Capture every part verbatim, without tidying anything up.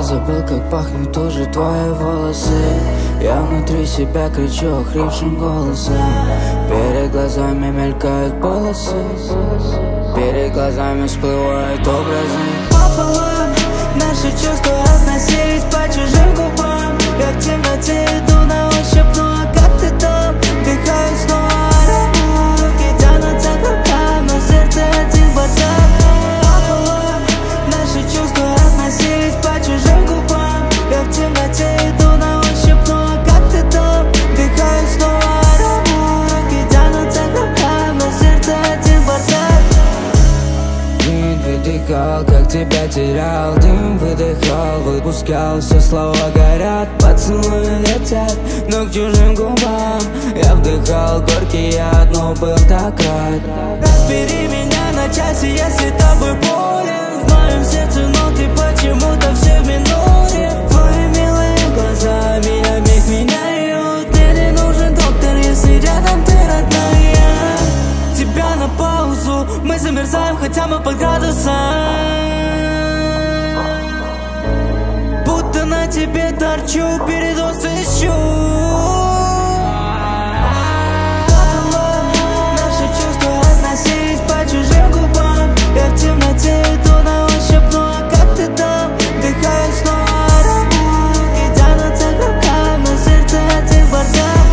забыл, как пахнут уже твои волосы. Я внутри себя кричу охрипшим голосом. Перед глазами мелькают полосы, перед глазами всплывают образы. Пополам наши чувства разносились по чужим губам. Я в темноте иду на ощупь, ну а как ты там? Дыхаю снова аромат, руки тянутся к рукам, но сердце один бардак. Пополам наши чувства разносились по чужим губам. Я в темноте иду на ощупь, ну а как ты там? Дыхаю снова аромат, руки тянутся к рукам, но сердце один бардак. Дым выдыхал, как тебя терял, дым выдыхал, выпускал, все слова горят, поцелуи летят, но к чужим губам. Я вдыхал горький яд, но был так рад. Разбери меня на части, если тобой болен. В моем сердце ноты почему-то все в миноре. Твои милые глаза меня миг меняют. Мне не нужен доктор, если рядом ты родная. Тебя на паузу, мы замерзаем, хотя мы под градусом. Будто на тебе торчу, передоз ищу. Наши чувства разносились по чужим губам. Я в темноте иду на ощупь, ну а как ты там? Дыхаю снова аромат, руки тянутся к рукам, но сердце один бардак.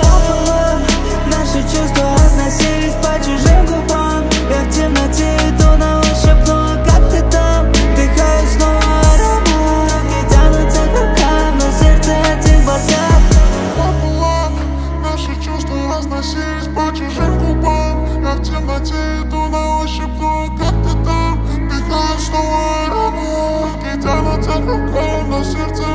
Наши чувства разносились по чужим губам. Я в темноте иду на ощупь, ну а как ты там? Дыхаю снова аромат, руки тянутся к рукам, но сердце один бардак. Пополам наши чувства разносились по чужим губам. Я в темноте иду на ощупь, ну а как ты там? Дыхаю снова аромат, руки тянутся к рукам, но сердце